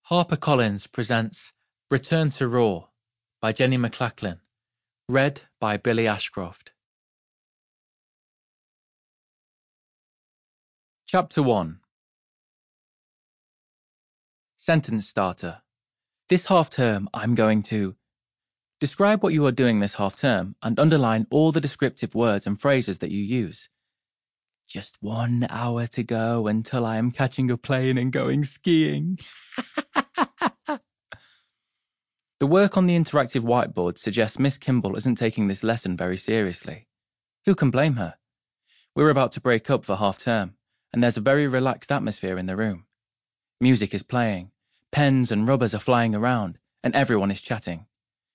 HarperCollins presents Return to Raw by Jenny McLachlan, read by Billy Ashcroft. Chapter 1. Sentence starter. This half-term I'm going to... Describe what you are doing this half-term and underline all the descriptive words and phrases that you use. Just 1 hour to go until I am catching a plane and going skiing. The work on the interactive whiteboard suggests Miss Kimball isn't taking this lesson very seriously. Who can blame her? We're about to break up for half-term, and there's a very relaxed atmosphere in the room. Music is playing, pens and rubbers are flying around, and everyone is chatting.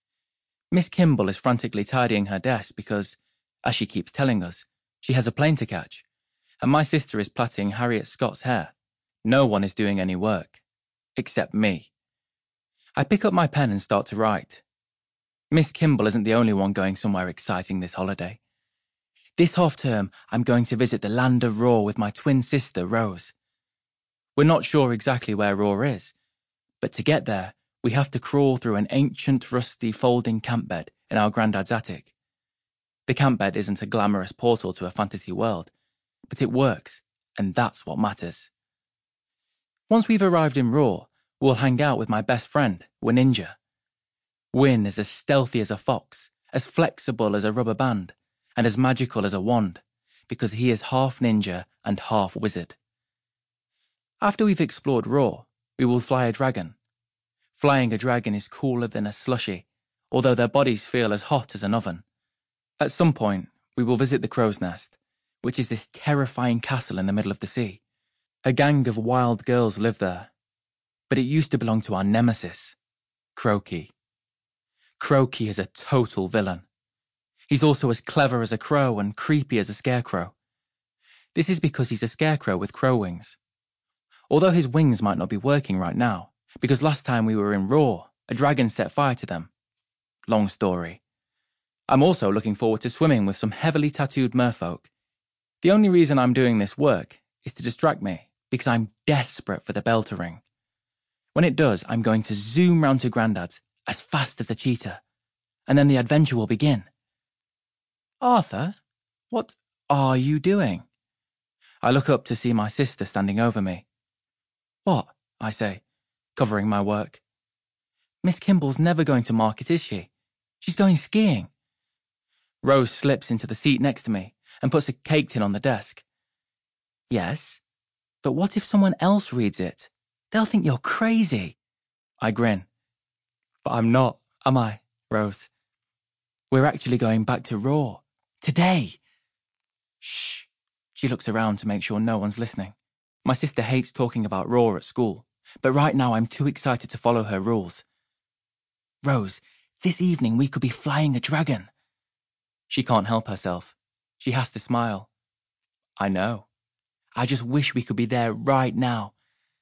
Miss Kimball is frantically tidying her desk because, as she keeps telling us, she has a plane to catch, and my sister is plaiting Harriet Scott's hair. No one is doing any work, except me. I pick up my pen and start to write. Miss Kimball isn't the only one going somewhere exciting this holiday. This half-term, I'm going to visit the land of Raw with my twin sister, Rose. We're not sure exactly where Raw is, but to get there, we have to crawl through an ancient, rusty, folding camp bed in our granddad's attic. The camp bed isn't a glamorous portal to a fantasy world, but it works, and that's what matters. Once we've arrived in Raw, we'll hang out with my best friend, Wininja. Win is as stealthy as a fox, as flexible as a rubber band, and as magical as a wand, because he is half ninja and half wizard. After we've explored Raw, we will fly a dragon. Flying a dragon is cooler than a slushie, although their bodies feel as hot as an oven. At some point, we will visit the Crow's Nest, which is this terrifying castle in the middle of the sea. A gang of wild girls live there, but it used to belong to our nemesis, Crokey. Crokey is a total villain. He's also as clever as a crow and creepy as a scarecrow. This is because he's a scarecrow with crow wings. Although his wings might not be working right now, because last time we were in Raw, a dragon set fire to them. Long story. I'm also looking forward to swimming with some heavily tattooed merfolk. The only reason I'm doing this work is to distract me, because I'm desperate for the bell to ring. When it does, I'm going to zoom round to Grandad's as fast as a cheetah, and then the adventure will begin. Arthur, what are you doing? I look up to see my sister standing over me. What? I say, covering my work. Miss Kimball's never going to market, is she? She's going skiing. Rose slips into the seat next to me and puts a cake tin on the desk. Yes, but what if someone else reads it? They'll think you're crazy. I grin. But I'm not, am I, Rose? We're actually going back to Raw. Today. Shh. She looks around to make sure no one's listening. My sister hates talking about Raw at school, but right now I'm too excited to follow her rules. Rose, this evening we could be flying a dragon. She can't help herself. She has to smile. I know. I just wish we could be there right now.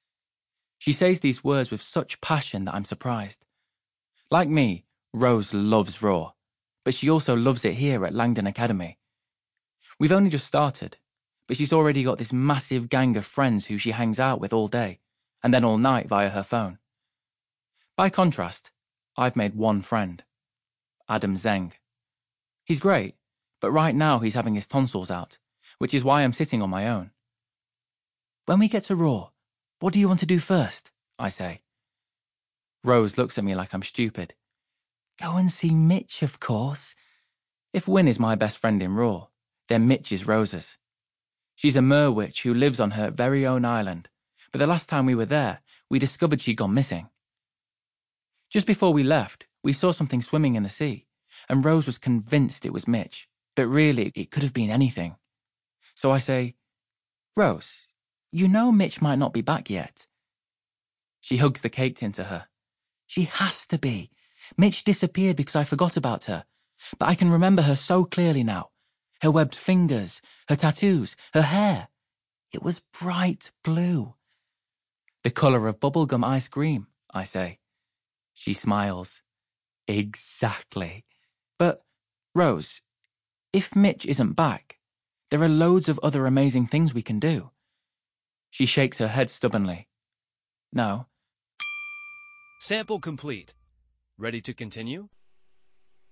She says these words with such passion that I'm surprised. Like me, Rose loves Raw, but she also loves it here at Langdon Academy. We've only just started, but she's already got this massive gang of friends who she hangs out with all day, and then all night via her phone. By contrast, I've made one friend, Adam Zeng. He's great, but right now he's having his tonsils out, which is why I'm sitting on my own. When we get to Raw, what do you want to do first? I say. Rose looks at me like I'm stupid. Go and see Mitch, of course. If Win is my best friend in Raw, then Mitch is Rose's. She's a merwitch who lives on her very own island, but the last time we were there, we discovered she'd gone missing. Just before we left, we saw something swimming in the sea, and Rose was convinced it was Mitch, but really it could have been anything. So I say, Rose, you know Mitch might not be back yet. She hugs the cake tin to her. She has to be. Mitch disappeared because I forgot about her, but I can remember her so clearly now. Her webbed fingers, her tattoos, her hair. It was bright blue. The colour of bubblegum ice cream, I say. She smiles. Exactly. But, Rose, if Mitch isn't back, there are loads of other amazing things we can do. She shakes her head stubbornly. No. Sample complete. Ready to continue?